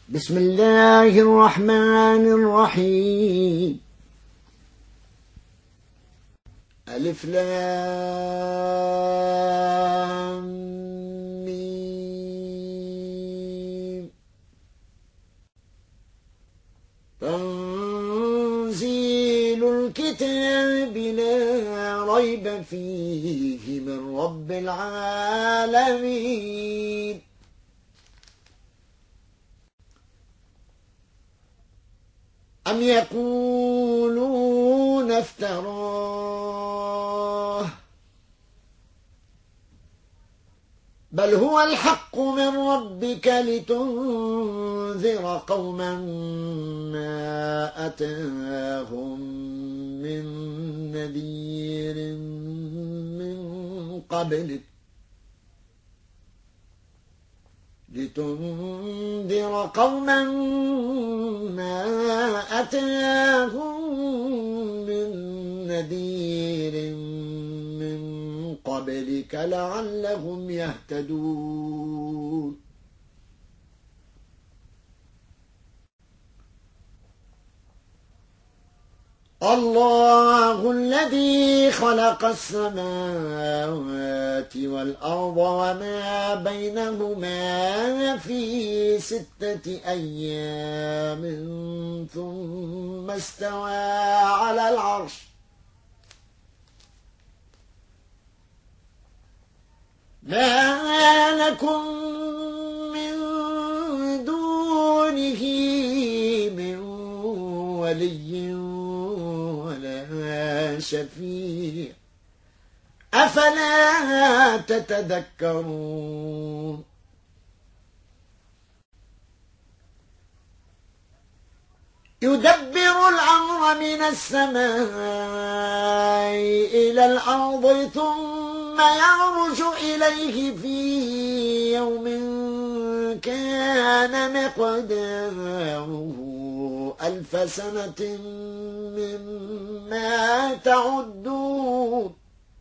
بسم الله الرحمن الرحيم. ألف لام ميم. تنزيل الكتاب لا ريب فيه من رب العالمين. أم يقولون افتراه بل هو الحق من ربك لتنذر قوما ما أتاهم من نذير من قبلك لتنذر قوما ما أتاهم من نذير من قبلك لعلهم يهتدون. الله الذي خلق السماوات والأرض وما بينهما في 6 أيام ثم استوى على العرش ما لكم من دونه من ولي ولا شفيع أفلا تتذكرون. يدبر الأمر من السماء إلى الأرض ثم يعرج إليه في يوم كان مقداره 1000 سنة مما تعدون.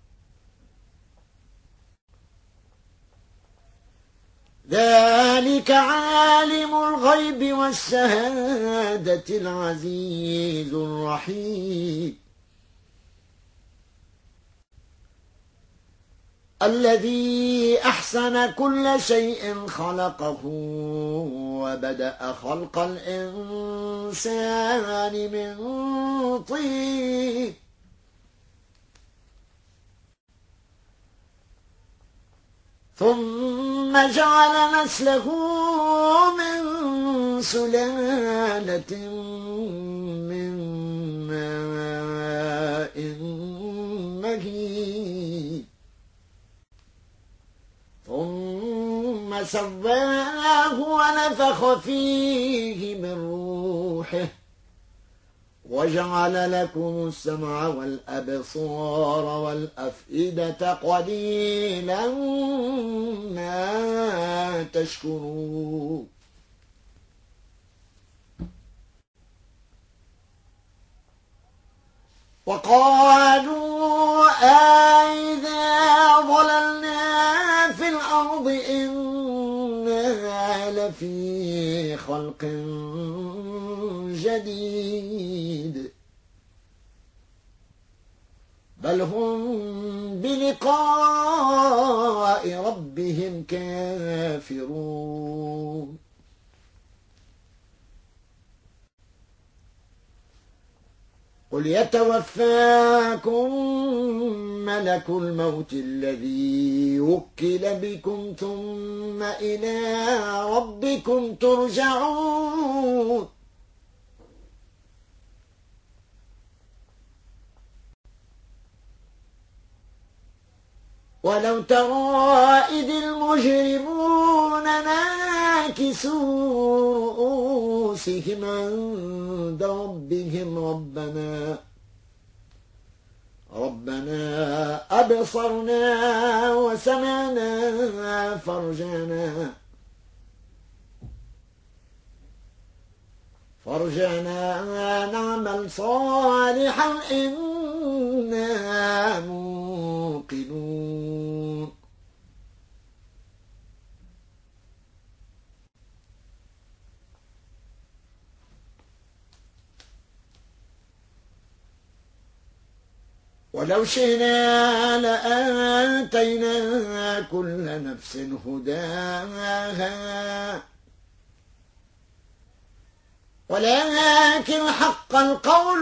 ذلك عالم الغيب والشهادة العزيز الرحيم الذي أحسن كل شيء خلقه وبدأ خلق الإنسان من طين ثم جعل نسله من سلالة من ماء مهين ثم سواه ونفخ فيه من روحه وجعل لكم السمع والأبصار والأفئدة قليلا ما تشكرون. وقالوا أئذا ضللنا في الأرض إنا لفي خلق جديد بل هم بلقاء ربهم كافرون. قل يتوفاكم ملك الموت الذي وكل بكم ثم إلى ربكم ترجعون. ولو ترى إذ المجرمون ناكسوا رؤوسهم عند ربهم ربنا أبصرنا وسمعنا فارجعنا نعمل صالحا إنا موقنون. ولو شئنا لآتينا كل نفس هداها ولكن حق القول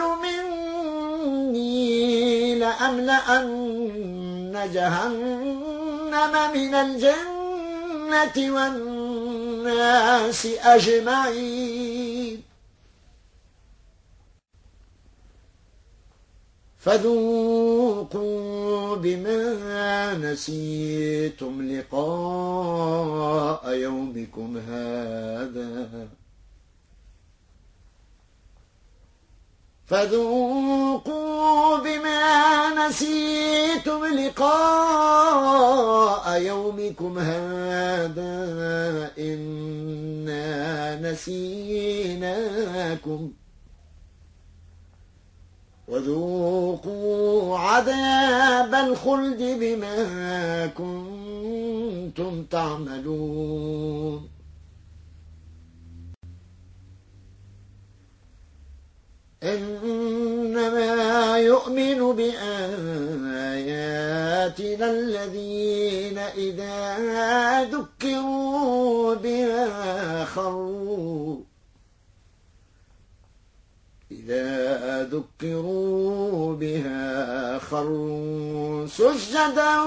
مني لأملأن جهنم من الجنة والناس أجمعين فذوقوا بما نسيتم لقاء يومكم هذا فذوقوا بما نسيتم لقاء يومكم هذا إنا نسيناكم وذوقوا عذاب الخلد بما كنتم تعملون إنما يؤمن بآياتنا الذين إذا ذكروا بها خروا سجدا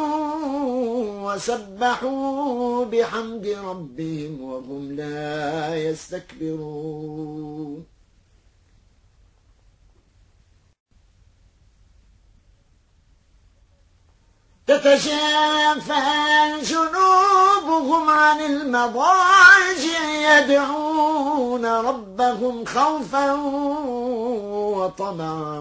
وسبحوا بحمد ربهم وهم لا يستكبرون تتجافى جنوبهم عن المضاجع يدعون ربهم خوفا وطمعا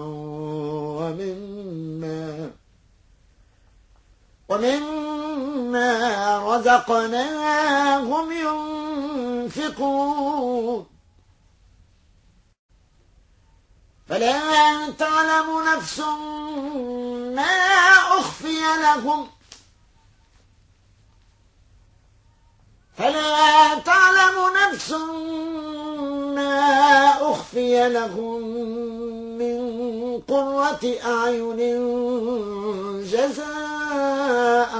ومما رزقناهم ينفقون فلا تعلم نفس ما أخفي لهم من قرة أعين جزاء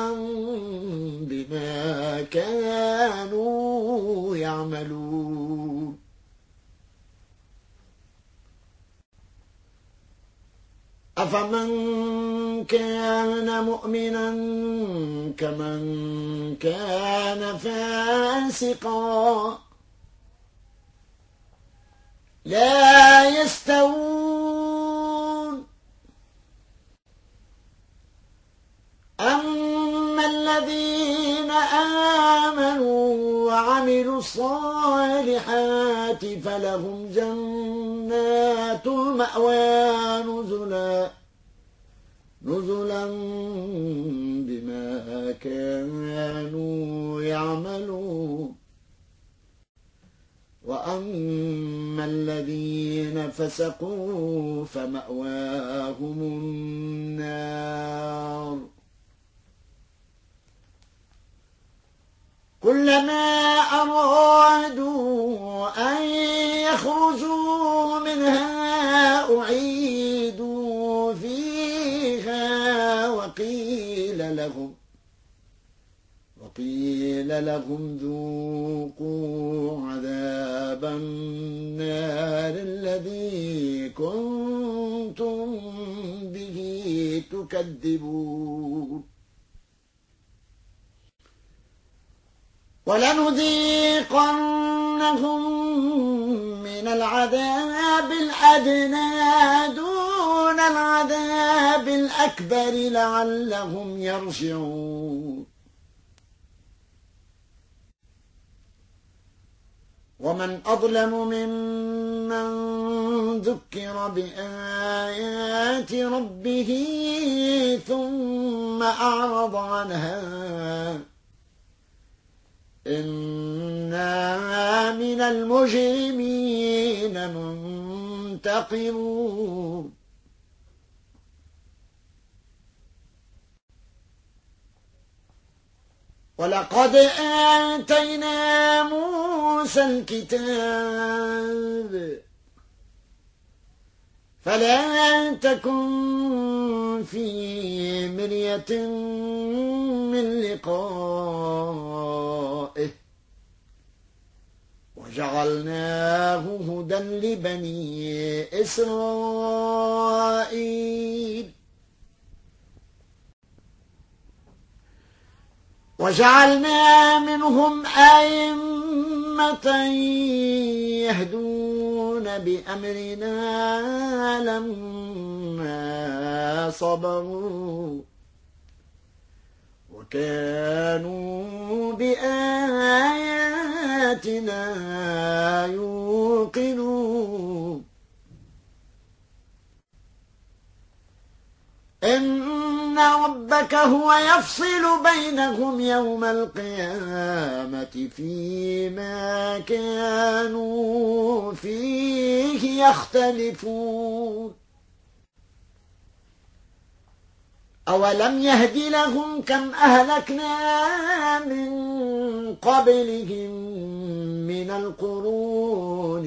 بما كانوا يعملون أفمن كان مؤمنا كمن كان فاسقا لا يستوون أما الذين آمنوا وعملوا الصالحات فلهم جنات المأوى نزلا بما كانوا يعملون وأما الذين فسقوا فمأواهم النار كلما أرادوا أن يخرجوا منها أعيدوا فيها وقيل لهم ذوقوا عذاب النار الذي كنتم به تكذبون ولنذيقنهم من العذاب الأدنى دون العذاب الأكبر لعلهم يرجعون ومن أظلم ممن ذكر بآيات ربه ثم أعرض عنها إنا من المجرمين منتقمون ولقد آتينا موسى الكتاب فلا تكن في مرية من لقائه وجعلناه هدى لبني إسرائيل وجعلنا منهم أئمة يهدون بأمرنا لما صبروا وكانوا بآياتنا يوقنون إن ربك هو يفصل بينهم يوم القيامة فيما كانوا فيه يختلفون أولم يهد لهم كم أهلكنا من قبلهم من القرون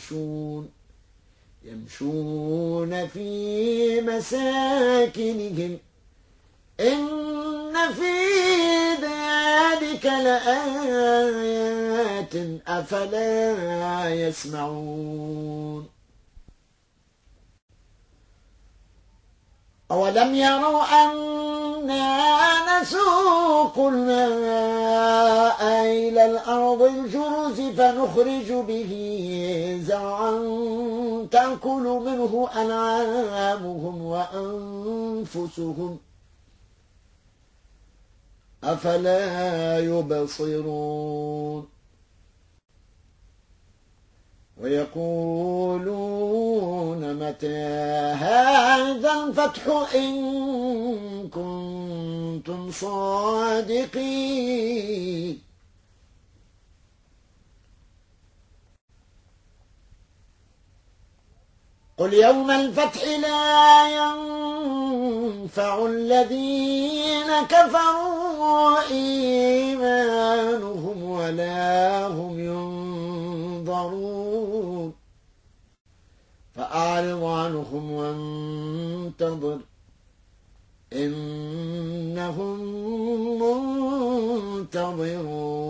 يمشون في مساكنهم إن في ذلك لآيات أفلا يسمعون أولم يروا أنا نسوق الماء إلى الأرض الجرز فنخرج به زرعا تأكل منه أنعامهم وأنفسهم أفلا يبصرون ويقولون متى هذا الفتح إن كنتم صادقين قل يوم الفتح لا ينفع الذين كفروا إيمانهم ولا هم ينظرون فأعرض عنهم وانتظر إنهم منتظرون